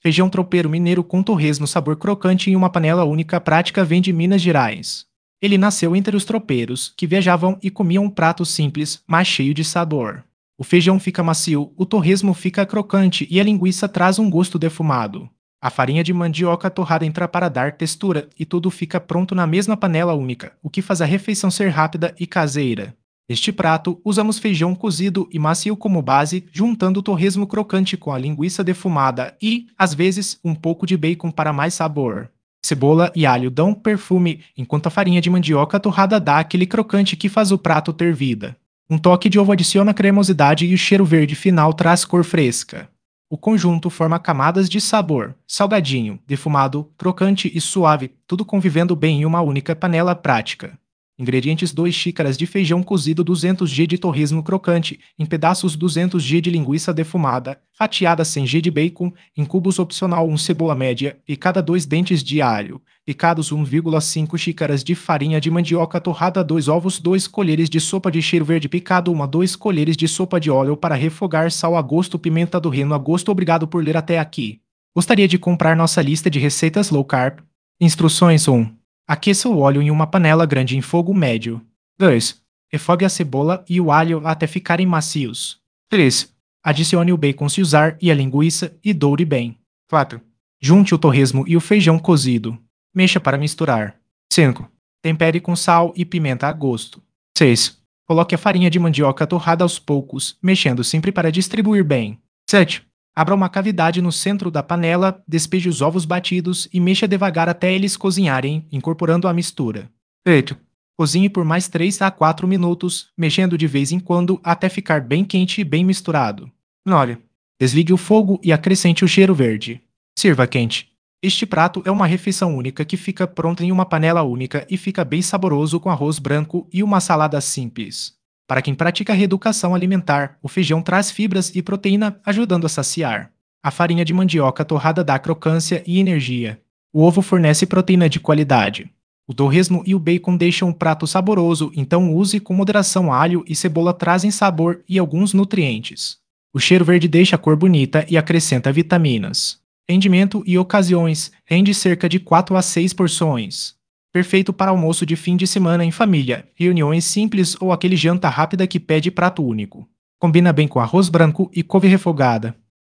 Feijão tropeiro mineiro com torresmo sabor crocante em uma panela única prática vem de Minas Gerais. Ele nasceu entre os tropeiros, que viajavam e comiam um prato simples, mas cheio de sabor. O feijão fica macio, o torresmo fica crocante e a linguiça traz um gosto defumado. A farinha de mandioca torrada entra para dar textura e tudo fica pronto na mesma panela única, o que faz a refeição ser rápida e caseira. Neste prato, usamos feijão cozido e macio como base, juntando o torresmo crocante com a linguiça defumada e, às vezes, um pouco de bacon para mais sabor. Cebola e alho dão perfume, enquanto a farinha de mandioca torrada dá aquele crocante que faz o prato ter vida. Um toque de ovo adiciona cremosidade e o cheiro verde final traz cor fresca. O conjunto forma camadas de sabor, salgadinho, defumado, crocante e suave, tudo convivendo bem em uma única panela prática. Ingredientes: 2 xícaras de feijão cozido, 200 g de torresmo crocante, em pedaços 200 g de linguiça defumada, fatiada sem g de bacon, em cubos opcional 1 cebola média, picada 2 dentes de alho, picados 1,5 xícaras de farinha de mandioca torrada, 2 ovos, 2 colheres de sopa de cheiro verde picado, 2 colheres de sopa de óleo para refogar, sal a gosto, pimenta do reino a gosto. Obrigado por ler até aqui. Gostaria de comprar nossa lista de receitas low carb? Instruções: 1. Aqueça o óleo em uma panela grande em fogo médio. 2. Refogue a cebola e o alho até ficarem macios. 3. Adicione o bacon se usar e a linguiça e doure bem. 4. Junte o torresmo e o feijão cozido. Mexa para misturar. 5. Tempere com sal e pimenta a gosto. 6. Coloque a farinha de mandioca torrada aos poucos, mexendo sempre para distribuir bem. 7. Abra uma cavidade no centro da panela, despeje os ovos batidos e mexa devagar até eles cozinharem, incorporando a mistura. 8. Cozinhe por mais 3 a 4 minutos, mexendo de vez em quando até ficar bem quente e bem misturado. 9. Desligue o fogo e acrescente o cheiro verde. Sirva quente. Este prato é uma refeição única que fica pronta em uma panela única e fica bem saboroso com arroz branco e uma salada simples. Para quem pratica reeducação alimentar, o feijão traz fibras e proteína, ajudando a saciar. A farinha de mandioca torrada dá crocância e energia. O ovo fornece proteína de qualidade. O torresmo e o bacon deixam o prato saboroso, então use com moderação. Alho e cebola trazem sabor e alguns nutrientes. O cheiro verde deixa a cor bonita e acrescenta vitaminas. Rendimento e ocasiões: rende cerca de 4 a 6 porções. Perfeito para almoço de fim de semana em família, reuniões simples ou aquele janta rápida que pede prato único. Combina bem com arroz branco e couve refogada.